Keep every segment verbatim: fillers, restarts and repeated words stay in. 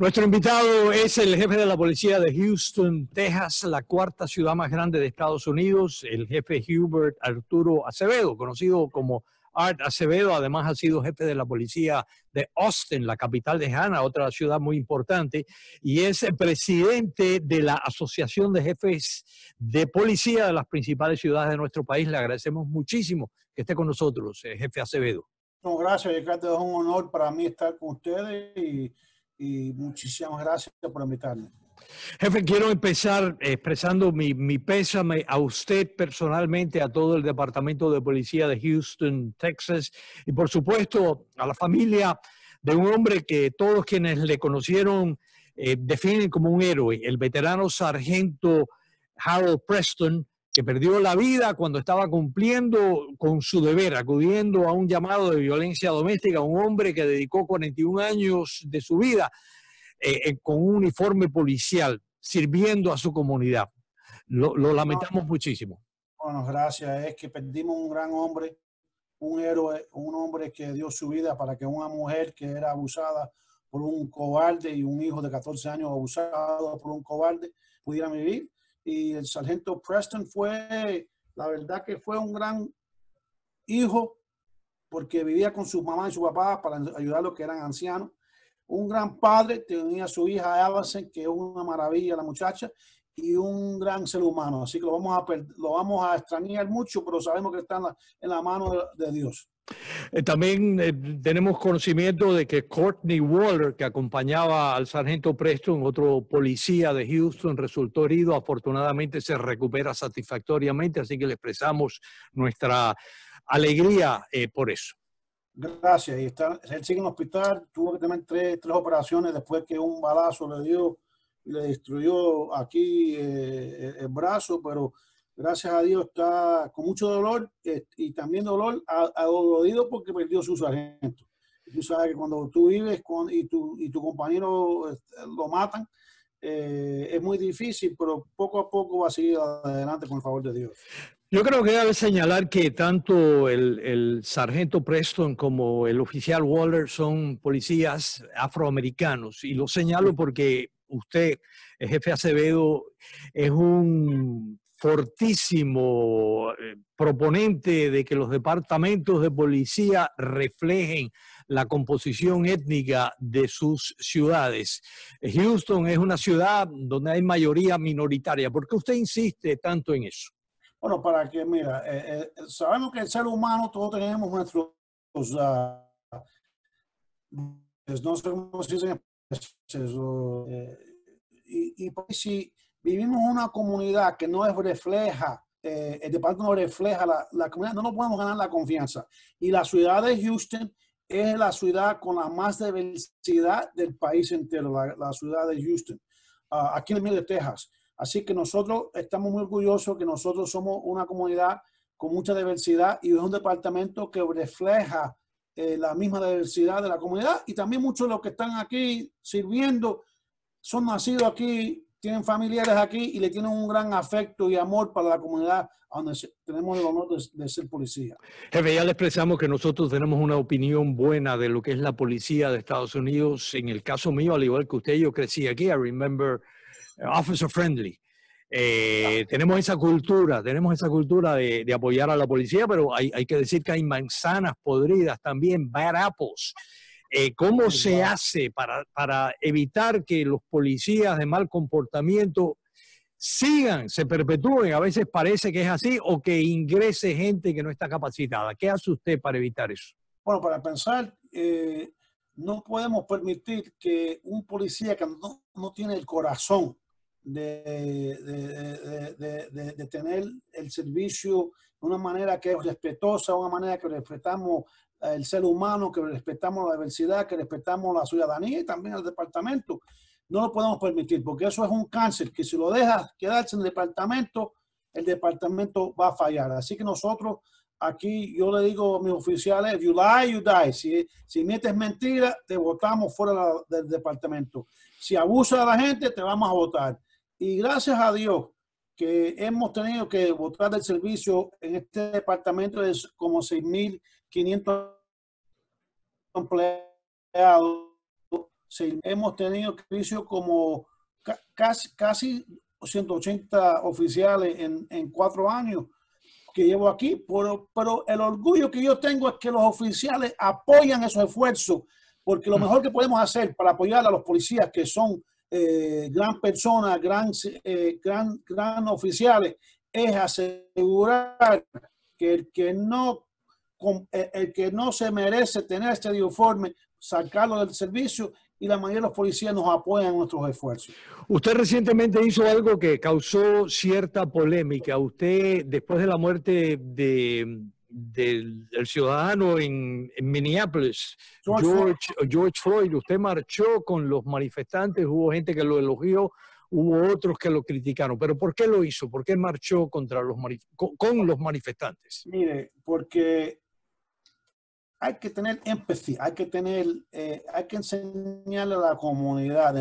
Nuestro invitado es el jefe de la policía de Houston, Texas, la cuarta ciudad más grande de Estados Unidos, el jefe Hubert Arturo Acevedo, conocido como Art Acevedo. Además ha sido jefe de la policía de Austin, la capital de Hannah, otra ciudad muy importante, y es el presidente de la Asociación de Jefes de Policía de las principales ciudades de nuestro país. Le agradecemos muchísimo que esté con nosotros, eh, jefe Acevedo. No, gracias, Ricardo. Es un honor para mí estar con ustedes y, y muchísimas gracias por invitarme. Jefe, quiero empezar expresando mi, mi pésame a usted personalmente, a todo el Departamento de Policía de Houston, Texas, y por supuesto a la familia de un hombre que todos quienes le conocieron eh, definen como un héroe, el veterano sargento Harold Preston, que perdió la vida cuando estaba cumpliendo con su deber, acudiendo a un llamado de violencia doméstica, un hombre que dedicó cuarenta y un años de su vida Eh, con un uniforme policial, sirviendo a su comunidad. Lo, lo lamentamos muchísimo. Bueno, gracias. Es que perdimos un gran hombre, un héroe, un hombre que dio su vida para que una mujer que era abusada por un cobarde y un hijo de catorce años abusado por un cobarde pudiera vivir. Y el sargento Preston fue, la verdad que fue un gran hijo porque vivía con su mamá y su papá para ayudar a los que eran ancianos. Un gran padre, tenía a su hija Allison, que es una maravilla la muchacha, y un gran ser humano. Así que lo vamos a, lo vamos a extrañar mucho, pero sabemos que está en la, en la mano de, de Dios. Eh, también eh, tenemos conocimiento de que Courtney Waller, que acompañaba al sargento Preston, otro policía de Houston, resultó herido. Afortunadamente se recupera satisfactoriamente, así que le expresamos nuestra alegría eh, por eso. Gracias. Y está, él sigue en el hospital, tuvo que tener tres, tres operaciones después que un balazo le dio y le destruyó aquí eh, el brazo, pero gracias a Dios está con mucho dolor eh, y también dolor adolorido porque perdió su sargento. Tú sabes que cuando tú vives con, y, tu, y tu compañero eh, lo matan, eh, es muy difícil, pero poco a poco va a seguir adelante con el favor de Dios. Yo creo que debe señalar que tanto el, el sargento Preston como el oficial Waller son policías afroamericanos. Y lo señalo porque usted, el jefe Acevedo, es un fortísimo proponente de que los departamentos de policía reflejen la composición étnica de sus ciudades. Houston es una ciudad donde hay mayoría minoritaria. ¿Por qué usted insiste tanto en eso? Bueno, para que, mira, eh, eh, sabemos que el ser humano, todos tenemos nuestros, uh, no sé cómo se dice, eh, y, y pues, si vivimos en una comunidad que no es refleja, eh, el departamento no refleja la, la comunidad, no nos podemos ganar la confianza. Y la ciudad de Houston es la ciudad con la más diversidad del país entero, la, la ciudad de Houston, uh, aquí en el medio de Texas. Así que nosotros estamos muy orgullosos que nosotros somos una comunidad con mucha diversidad y es un departamento que refleja eh, la misma diversidad de la comunidad. Y también muchos de los que están aquí sirviendo son nacidos aquí, tienen familiares aquí y le tienen un gran afecto y amor para la comunidad donde tenemos el honor de, de ser policía. Jefe, ya le expresamos que nosotros tenemos una opinión buena de lo que es la policía de Estados Unidos. En el caso mío, al igual que usted, yo crecí aquí. I remember officer friendly. Eh, tenemos esa cultura, tenemos esa cultura de, de apoyar a la policía, pero hay, hay que decir que hay manzanas podridas también, bad apples. Eh, ¿Cómo se hace para, para evitar que los policías de mal comportamiento sigan, se perpetúen? A veces parece que es así, o que ingrese gente que no está capacitada. ¿Qué hace usted para evitar eso? Bueno, para pensar, eh, no podemos permitir que un policía que no, no tiene el corazón De, de, de, de, de tener el servicio de una manera que es respetuosa, una manera que respetamos el ser humano, que respetamos la diversidad, que respetamos la ciudadanía y también el departamento. No lo podemos permitir porque eso es un cáncer que si lo dejas quedarse en el departamento, el departamento va a fallar. Así que nosotros aquí, yo le digo a mis oficiales, if you lie, you die. Si, si metes mentira, te botamos fuera del departamento. Si abusas de la gente, te vamos a votar. Y gracias a Dios que hemos tenido que votar del servicio en este departamento de como seis mil quinientos empleados. Sí, hemos tenido servicio como ca casi, casi ciento ochenta oficiales en, en cuatro años que llevo aquí, pero, pero el orgullo que yo tengo es que los oficiales apoyan esos esfuerzos, porque lo mejor que podemos hacer para apoyar a los policías que son eh, gran personas, gran, eh, gran, gran oficiales, es asegurar que el que no, el que no se merece tener este uniforme, sacarlo del servicio, y la mayoría de los policías nos apoyan en nuestros esfuerzos. Usted recientemente hizo algo que causó cierta polémica. Usted, después de la muerte de, del, del ciudadano en, en Minneapolis, George, George, George Floyd, usted marchó con los manifestantes, hubo gente que lo elogió, hubo otros que lo criticaron. ¿Pero por qué lo hizo? ¿Por qué marchó contra los con, con los manifestantes? Mire, porque hay que tener empatía, hay que tener, eh, hay que enseñarle a la comunidad,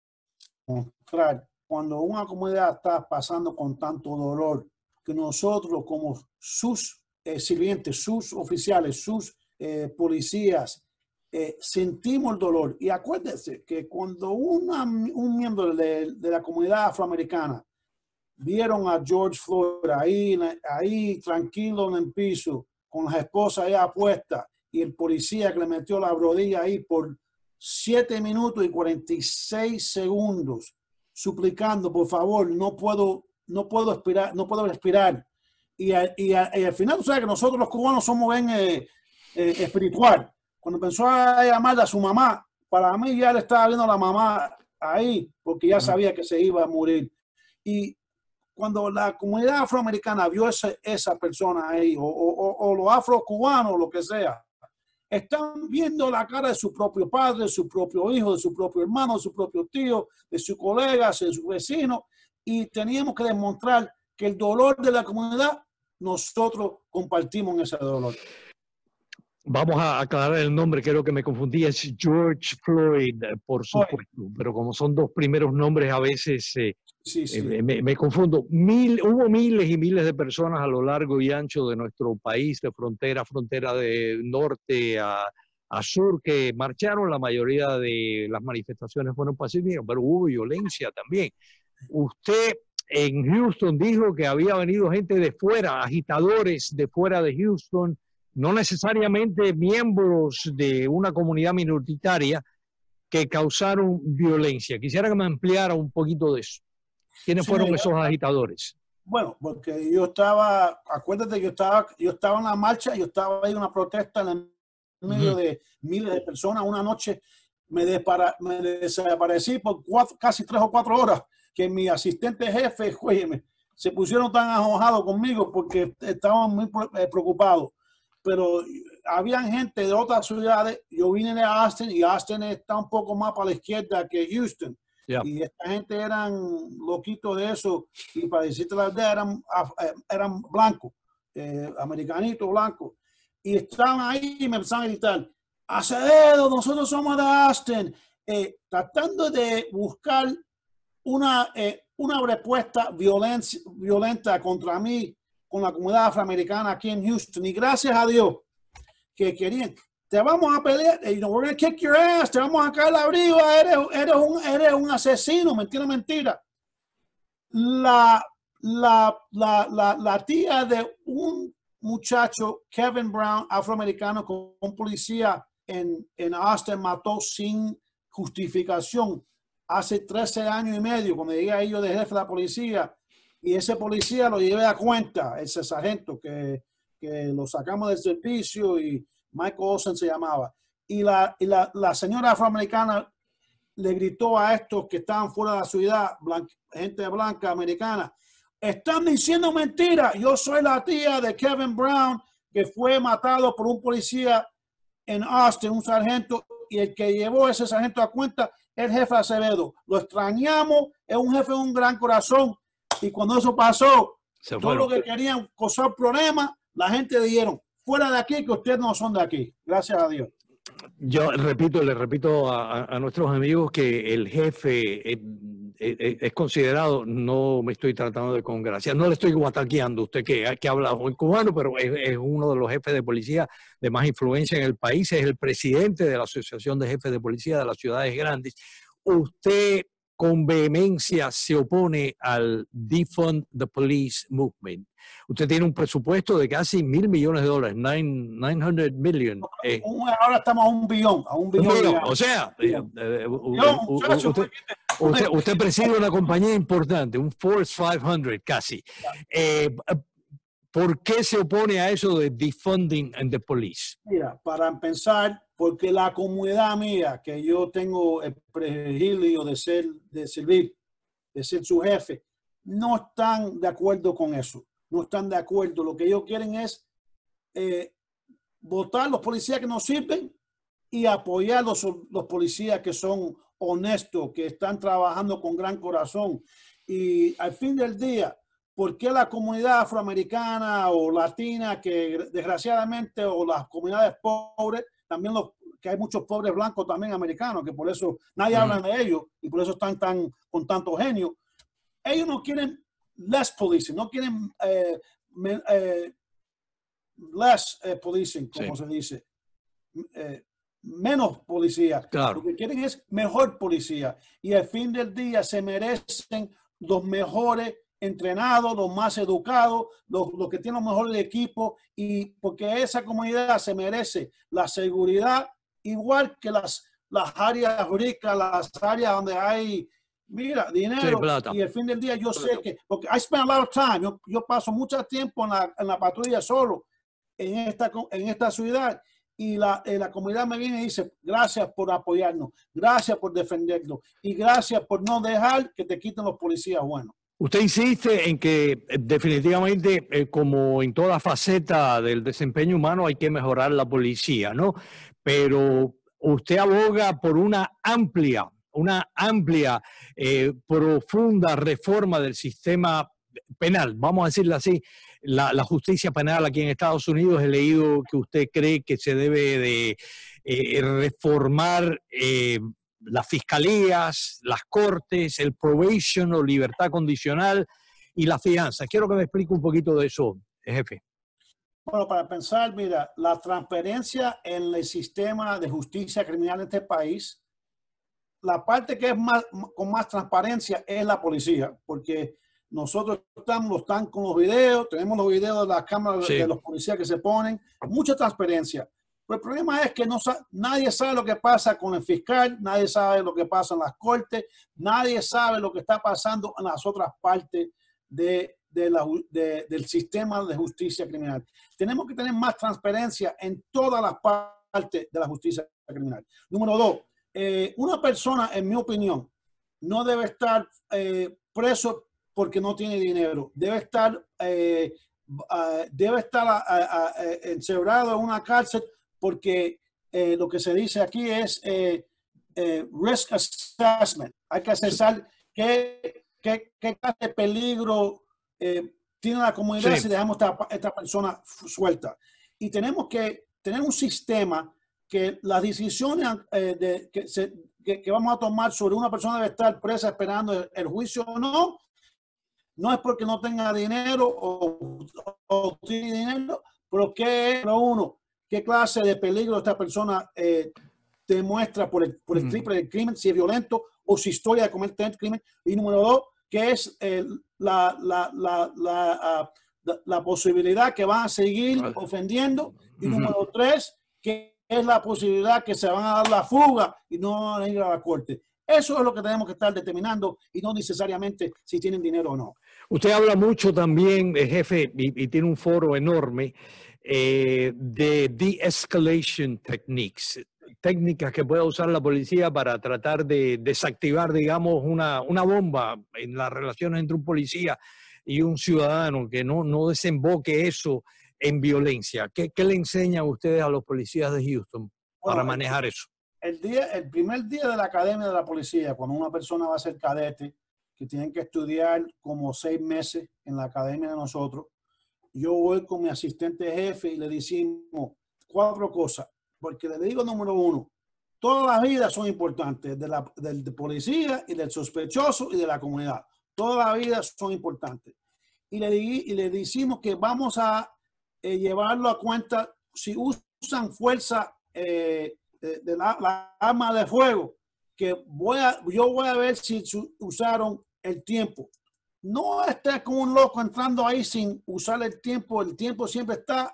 demostrar cuando una comunidad está pasando con tanto dolor, que nosotros como sus eh, sirvientes, sus oficiales, sus eh, policías, eh, sentimos el dolor. Y acuérdense que cuando una, un miembro de, de la comunidad afroamericana vieron a George Floyd ahí, ahí tranquilo en el piso, con las esposas ahí apuestas, y el policía que le metió la rodilla ahí por siete minutos y cuarenta y seis segundos, suplicando, por favor, no puedo, no puedo respirar, no puedo respirar. Y, a, y, a, y al final, tú sabes que nosotros los cubanos somos bien eh, eh, espiritual. Cuando pensó a llamar a su mamá, para mí ya le estaba viendo a la mamá ahí, porque ya sabía que se iba a morir. Y cuando la comunidad afroamericana vio esa, esa persona ahí, o, o, o los afrocubanos, lo que sea, están viendo la cara de su propio padre, de su propio hijo, de su propio hermano, de su propio tío, de sus colegas, de sus vecinos, y teníamos que demostrar que el dolor de la comunidad, nosotros compartimos ese dolor. Vamos a aclarar el nombre, creo que me confundí, es George Floyd, por supuesto, pero como son dos primeros nombres, a veces eh, sí, sí. Eh, me, me confundo. Mil, hubo miles y miles de personas a lo largo y ancho de nuestro país, de frontera a frontera, de norte a, a sur, que marcharon. La mayoría de las manifestaciones fueron pacíficas, pero hubo violencia también. Usted en Houston dijo que había venido gente de fuera, agitadores de fuera de Houston, no necesariamente miembros de una comunidad minoritaria, que causaron violencia. Quisiera que me ampliara un poquito de eso. ¿Quiénes sí, fueron esos agitadores? Bueno, porque yo estaba, acuérdate, yo estaba, yo estaba en la marcha, yo estaba ahí en una protesta en el medio uh-huh. de miles de personas. Una noche me, despara, me desaparecí por cuatro, casi tres o cuatro horas, que mi asistente jefe, oye, se pusieron tan enojados conmigo porque estaban muy preocupados. Pero había gente de otras ciudades. Yo vine de Austin y Austin está un poco más para la izquierda que Houston. Yeah. Y esta gente eran loquitos de eso. Y para decirte la verdad, eran, eran blancos, eh, americanitos blancos. Y estaban ahí y me empezaron a gritar: Acevedo, nosotros somos de Austin. Eh, tratando de buscar una, eh, una respuesta violenta contra mí, con la comunidad afroamericana aquí en Houston. Y gracias a Dios que querían, te vamos a pelear, you know, we're gonna kick your ass, te vamos a caer la briva, eres, eres, un, eres un asesino, mentira, mentira. La, la, la, la, la tía de un muchacho, Kevin Brown, afroamericano, con un policía en, en Austin, mató sin justificación hace trece años y medio, cuando llegué ahí yo de jefe de la policía. Y ese policía lo llevé a cuenta, ese sargento que, que lo sacamos del servicio, y Michael Olsen se llamaba. Y la, y la, la señora afroamericana le gritó a estos que estaban fuera de la ciudad, blanca, gente blanca americana: están diciendo mentiras, yo soy la tía de Kevin Brown, que fue matado por un policía en Austin, un sargento, y el que llevó ese sargento a cuenta es el jefe Acevedo. Lo extrañamos, es un jefe de un gran corazón. Y cuando eso pasó, todo lo que querían causar problemas, la gente dijeron: fuera de aquí, que ustedes no son de aquí. Gracias a Dios. Yo repito, le repito a, a nuestros amigos que el jefe, es, es considerado, no me estoy tratando de congraciar, no le estoy guataqueando a usted que, que habla en cubano, pero es, es uno de los jefes de policía de más influencia en el país, es el presidente de la Asociación de Jefes de Policía de las Ciudades Grandes. Usted con vehemencia se opone al Defund the Police Movement. Usted tiene un presupuesto de casi mil millones de dólares, nine hundred million. Eh. Ahora estamos a un billón, a un billón. Un billón. O sea, eh, eh, usted, usted, usted preside una compañía importante, un Force quinientos casi. Eh, ¿Por qué se opone a eso de defunding the police? Mira, para empezar, porque la comunidad mía, que yo tengo el privilegio de ser, de servir, de ser su jefe, no están de acuerdo con eso. No están de acuerdo. Lo que ellos quieren es eh, votar los policías que no sirven y apoyar los, los policías que son honestos, que están trabajando con gran corazón. Y al fin del día, ¿por qué la comunidad afroamericana o latina, que desgraciadamente, o las comunidades pobres, también los, que hay muchos pobres blancos también americanos, que por eso nadie mm. habla de ellos y por eso están tan, con tanto genio? Ellos no quieren less policing, no quieren eh, me, eh, less eh, policing, como sí. se dice, eh, menos policía. Claro. Lo que quieren es mejor policía. Y al fin del día se merecen los mejores entrenados, los más educados, los, los que tienen los mejores equipos, y porque esa comunidad se merece la seguridad igual que las, las áreas ricas, las áreas donde hay, mira, dinero. Sí, y al fin del día yo sé que, porque I spend a lot of time, yo, yo paso mucho tiempo en la, en la patrulla solo en esta, en esta ciudad, y la, eh, la comunidad me viene y dice, gracias por apoyarnos, gracias por defendernos y gracias por no dejar que te quiten los policías buenos. Usted insiste en que definitivamente, eh, como en toda faceta del desempeño humano, hay que mejorar la policía, ¿no? Pero usted aboga por una amplia, una amplia, eh, profunda reforma del sistema penal, vamos a decirlo así, la, la justicia penal aquí en Estados Unidos. He leído que usted cree que se debe de eh, reformar eh, las fiscalías, las cortes, el probation o libertad condicional y la fianza. Quiero que me explique un poquito de eso, jefe. Bueno, para pensar, mira, la transparencia en el sistema de justicia criminal en este país, la parte que es más, con más transparencia es la policía, porque nosotros estamos están con los videos, tenemos los videos de las cámaras sí. de los policías que se ponen, mucha transparencia. Pero el problema es que no, nadie sabe lo que pasa con el fiscal, nadie sabe lo que pasa en las cortes, nadie sabe lo que está pasando en las otras partes de, de la, de, del sistema de justicia criminal. Tenemos que tener más transparencia en todas las partes de la justicia criminal. Número dos, eh, una persona, en mi opinión, no debe estar eh, preso porque no tiene dinero. Debe estar, eh, uh, debe estar uh, uh, uh, encerrado en una cárcel porque eh, lo que se dice aquí es eh, eh, risk assessment. Hay que asesar qué, qué, qué clase de peligro eh, tiene la comunidad sí. si dejamos esta, esta persona suelta. Y tenemos que tener un sistema que las decisiones eh, de, que, se, que, que vamos a tomar sobre una persona debe estar presa esperando el, el juicio o no, no es porque no tenga dinero o, o tiene dinero, pero ¿qué es uno? ¿Qué clase de peligro esta persona eh, demuestra por el, por el triple del crimen, si es violento o si historia de cometer el crimen? Y número dos, ¿qué es eh, la, la, la, la, uh, la posibilidad que van a seguir ofendiendo? Y uh-huh. número tres, ¿qué es la posibilidad que se van a dar la fuga y no van a ir a la corte? Eso es lo que tenemos que estar determinando y no necesariamente si tienen dinero o no. Usted habla mucho también, jefe, y, y tiene un foro enorme eh, de de-escalation techniques, técnicas que puede usar la policía para tratar de desactivar, digamos, una, una bomba en las relaciones entre un policía y un ciudadano, que no, no desemboque eso en violencia. ¿Qué, qué le enseñan ustedes a los policías de Houston para bueno, manejar eso? El, día, el primer día de la academia de la policía, cuando una persona va a ser cadete, que tienen que estudiar como seis meses en la academia de nosotros, yo voy con mi asistente jefe y le decimos cuatro cosas, porque le digo número uno, Todas las vidas son importantes, de la, del de policía y del sospechoso y de la comunidad. Todas las vidas son importantes. Y le, y le decimos que vamos a eh, llevarlo a cuenta si usan fuerza eh, de, de la, la arma de fuego, que voy a, yo voy a ver si su, usaron el tiempo. No estés como un loco entrando ahí sin usar el tiempo. El tiempo siempre está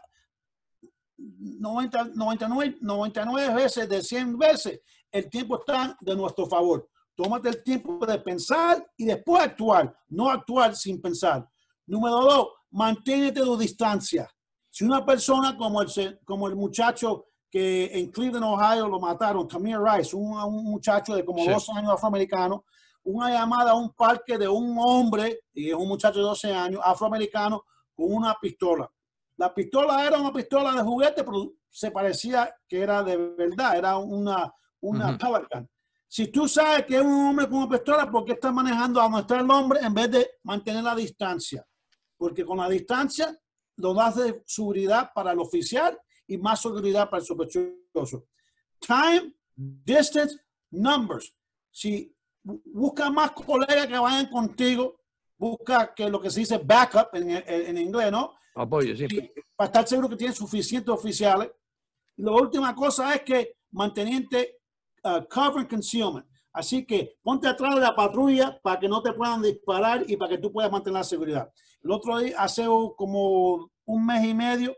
noventa, noventa y nueve, noventa y nueve veces de cien veces. El tiempo está de nuestro favor. Tómate el tiempo de pensar y después actuar, no actuar sin pensar. Número dos, mantente tu distancia. Si una persona como el, como el muchacho que en Cleveland, Ohio, lo mataron, Tamir Rice, un, un muchacho de como sí. doce años afroamericano, una llamada a un parque de un hombre, y es un muchacho de doce años, afroamericano, con una pistola. La pistola era una pistola de juguete, pero se parecía que era de verdad, era una, una uh-huh. pellet gun. Si tú sabes que es un hombre con una pistola, ¿por qué estás manejando a donde está el hombre en vez de mantener la distancia? Porque con la distancia lo das de seguridad para el oficial y más seguridad para el sospechoso. Time, distance, numbers. Si busca más colegas que vayan contigo, busca que lo que se dice backup en, en, en inglés, ¿no? Apoyo, sí. Para estar seguro que tienes suficientes oficiales. Y la última cosa es que manteniente uh, cover and concealment. Así que ponte atrás de la patrulla para que no te puedan disparar y para que tú puedas mantener la seguridad. El otro día, hace como un mes y medio,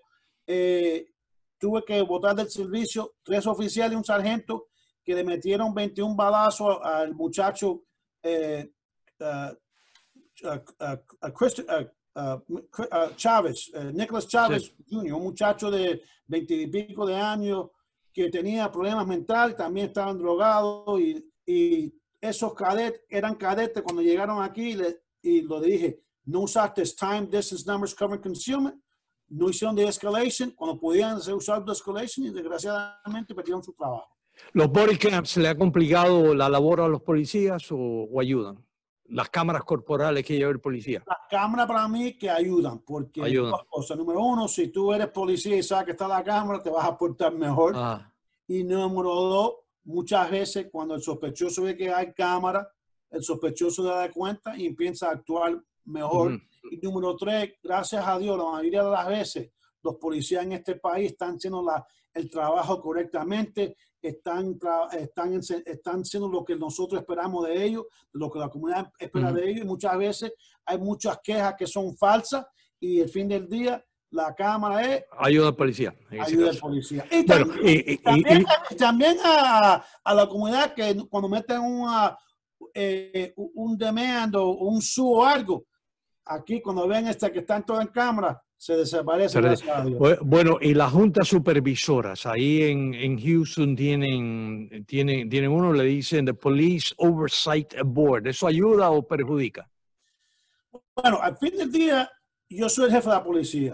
eh, tuve que botar del servicio tres oficiales y un sargento que le metieron veintiún balazos al muchacho eh, uh, uh, uh, uh, uh, uh, Chávez, uh, Nicholas Chávez sí. junior, un muchacho de veinte y pico de años que tenía problemas mentales, también estaban drogados y, y esos cadetes eran cadetes cuando llegaron aquí y, le, y lo dije, no usaste time, distance, numbers, cover, concealment, no hicieron de escalation cuando podían usar de escalation y desgraciadamente perdieron su trabajo. ¿Los body cams le ha complicado la labor a los policías o, o ayudan? Las cámaras corporales que lleva el policía. Las cámaras para mí que ayudan, porque ayudan. Dos cosas. Número uno, si tú eres policía y sabes que está la cámara, te vas a portar mejor. Ah. Y número dos, muchas veces cuando el sospechoso ve que hay cámara, el sospechoso se da cuenta y empieza a actuar mejor. Uh-huh. Y número tres, gracias a Dios, la mayoría de las veces los policías en este país están haciendo la, el trabajo correctamente, están, están, están haciendo lo que nosotros esperamos de ellos, lo que la comunidad espera uh-huh. de ellos. Y muchas veces hay muchas quejas que son falsas y el fin del día la cámara es... Ayuda al policía. Ayuda al policía. Y bueno, también, y, y, también, y, y, también a, a la comunidad que cuando meten una, eh, un demand o un su o algo, aquí cuando ven esta que están todas en cámara, se desaparece. Se bueno, y las juntas supervisoras, ahí en, en Houston tienen, tienen, tienen uno, le dicen the Police Oversight Board. ¿Eso ayuda o perjudica? Bueno, al fin del día, yo soy el jefe de la policía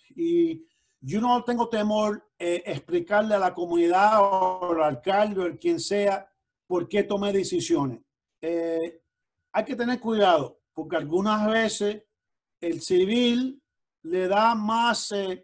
y yo no tengo temor eh, explicarle a la comunidad o al alcalde o el quien sea por qué tomé decisiones. Eh, hay que tener cuidado porque algunas veces el civil le da más, eh,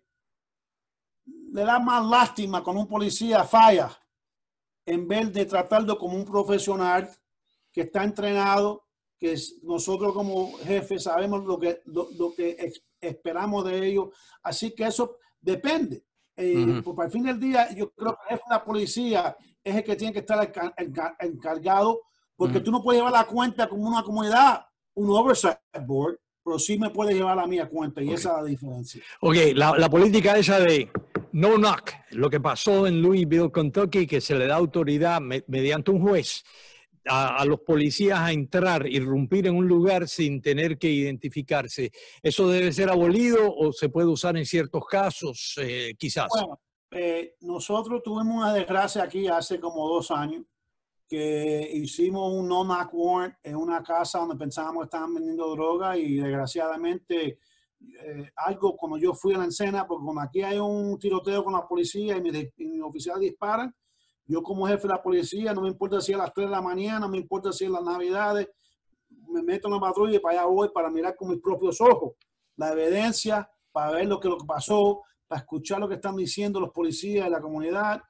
le da más lástima cuando un policía falla en vez de tratarlo como un profesional que está entrenado, que es, nosotros como jefes sabemos lo que, lo, lo que ex, esperamos de ellos. Así que eso depende. Eh, uh-huh. Porque al fin del día yo creo que el jefe de la policía es el que tiene que estar encargado porque uh-huh. tú no puedes llevar la cuenta como una comunidad, un oversight board, pero sí me puede llevar a mí a cuenta y okay. esa es la diferencia. Ok, la, la política esa de no knock, lo que pasó en Louisville, Kentucky, que se le da autoridad me, mediante un juez a, a los policías a entrar, irrumpir en un lugar sin tener que identificarse. ¿Eso debe ser abolido o se puede usar en ciertos casos, eh, quizás? Bueno, eh, nosotros tuvimos una desgracia aquí hace como dos años que hicimos un no-knock warrant en una casa donde pensábamos que estaban vendiendo droga y desgraciadamente eh, algo cuando yo fui a la escena, porque cuando aquí hay un tiroteo con la policía y mis, y mis oficiales disparan, yo como jefe de la policía, no me importa si es a las tres de la mañana, no me importa si es las navidades, me meto en la patrulla y para allá voy para mirar con mis propios ojos la evidencia, para ver lo que, lo que pasó, para escuchar lo que están diciendo los policías de la comunidad.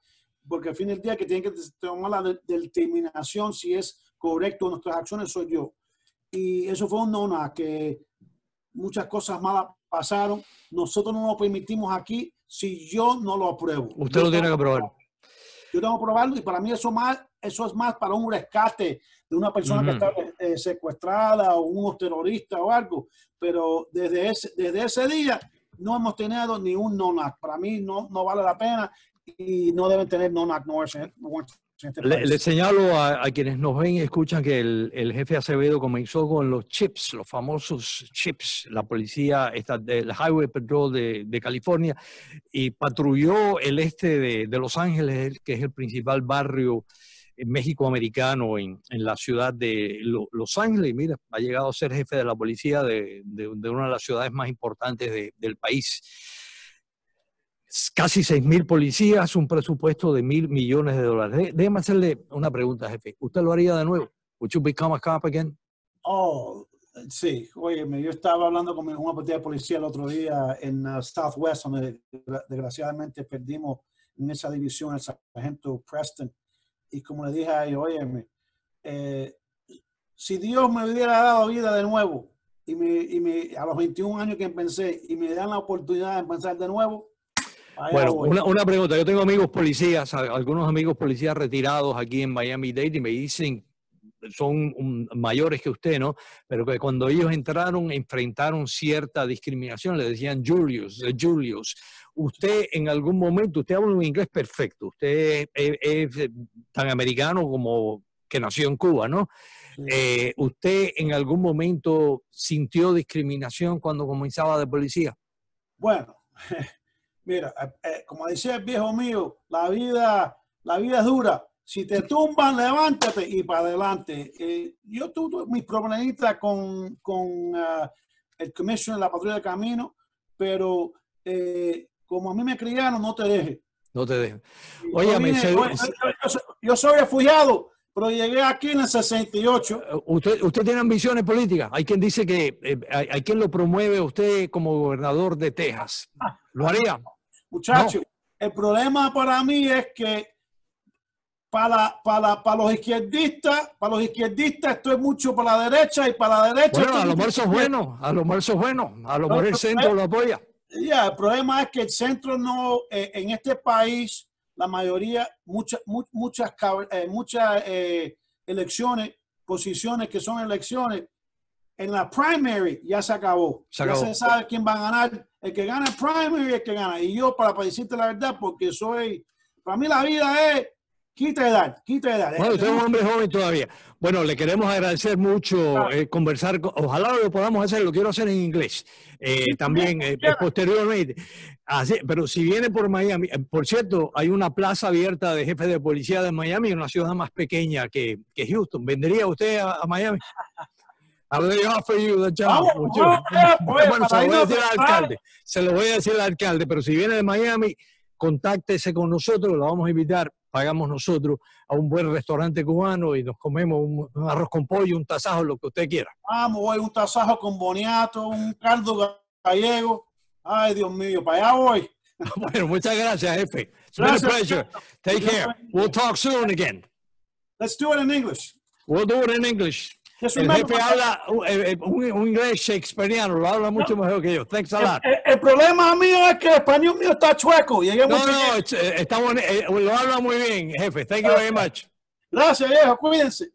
porque al fin del día que tiene que tomar la de, determinación si es correcto nuestras acciones soy yo. Y eso fue un no-no, que muchas cosas malas pasaron. Nosotros no lo permitimos aquí si yo no lo apruebo. Usted yo lo tiene que aprobar. Yo tengo que probarlo y para mí eso, más, eso es más para un rescate de una persona uh-huh. que está eh, secuestrada o unos terroristas o algo. Pero desde ese, desde ese día no hemos tenido ni un no-knock. Para mí no, no vale la pena y no deben tener no-knock warrants en este país. Le, le señalo a, a quienes nos ven y escuchan que el, el jefe Acevedo comenzó con los chips, los famosos chips, la policía, esta, el Highway Patrol de, de California, y patrulló el este de, de Los Ángeles, que es el principal barrio méxico-americano en, en la ciudad de Lo, Los Ángeles. Y mira, ha llegado a ser jefe de la policía de, de, de una de las ciudades más importantes de, del país. Casi seis mil policías, un presupuesto de mil millones de dólares. Déjeme hacerle una pregunta, jefe. ¿Usted lo haría de nuevo? Would you become a cop again? Oh, sí. Oye, yo estaba hablando con una policía de policía el otro día en uh, Southwest, donde desgraciadamente perdimos en esa división el sargento Preston. Y como le dije a ellos, oye, eh, si Dios me hubiera dado vida de nuevo, y, me, y me, a los veintiún años que empecé, y me dan la oportunidad de empezar de nuevo, bueno, una, una pregunta. Yo tengo amigos policías, algunos amigos policías retirados aquí en Miami-Dade y me dicen, son um, mayores que usted, ¿no? Pero que cuando ellos entraron, enfrentaron cierta discriminación, le decían Julius, uh, Julius. Usted en algún momento, usted habla un inglés perfecto, usted es, es, es tan americano como que nació en Cuba, ¿no? Sí. Eh, ¿Usted en algún momento sintió discriminación cuando comenzaba de policía? Bueno, mira, eh, como decía el viejo mío, la vida, la vida es dura. Si te tumban, levántate y para adelante. Eh, yo tuve mis problemitas con, con uh, el commissioner de la patrulla de camino, pero eh, como a mí me criaron, no te dejes. No te dejes. Oye, me yo, yo, yo, yo soy refugiado, pero llegué aquí en el sesenta y ocho. ¿Usted, usted tiene ambiciones políticas? Hay quien dice que eh, hay, hay quien lo promueve a usted como gobernador de Texas. ¿Lo haría? Muchachos, no. El problema para mí es que para, para, para los izquierdistas, para los izquierdistas esto es mucho para la derecha y para la derecha. Bueno, a lo mejor son buenos, a lo mejor son buenos, a lo mejor el centro lo apoya. Ya, yeah, el problema es que el centro no, eh, en este país, la mayoría, muchas, muchas, eh, muchas eh, elecciones, posiciones que son elecciones, en la primary ya se acabó. se acabó. Ya se sabe quién va a ganar. El que gana el primary es el que gana. Y yo, para, para decirte la verdad, porque soy, para mí la vida es quita edad, quita edad. Bueno, usted es un hombre joven todavía. Bueno, le queremos agradecer mucho eh, conversar. Con, ojalá lo podamos hacer, lo quiero hacer en inglés. Eh, sí, también eh, posteriormente. Así, pero si viene por Miami, por cierto, hay una plaza abierta de jefe de policía de Miami, una ciudad más pequeña que, que Houston. ¿Vendría usted a, a Miami? How they offer you the job? Oh, oh, oh, bueno, se lo voy a decir al alcalde. Se lo voy a decir al alcalde, pero si viene de Miami, contáctese con nosotros, lo vamos a invitar, pagamos nosotros a un buen restaurante cubano y nos comemos un, un arroz con pollo, un tasajo, lo que usted quiera. Vamos, voy, un tasajo con boniato, un caldo gallego. Ay, Dios mío, para allá voy. Bueno, muchas gracias, jefe. It's been a pleasure. Take care. We'll talk soon again. Let's do it in English. We'll do it in English. El jefe habla un, un, un inglés shakespeariano, lo habla mucho no. mejor que yo. Thanks a lot. El, el, el problema mío es que el español mío está chueco. Y no, no, está bueno, lo habla muy bien, jefe. Thank you very much. Gracias, viejo. Cuídense.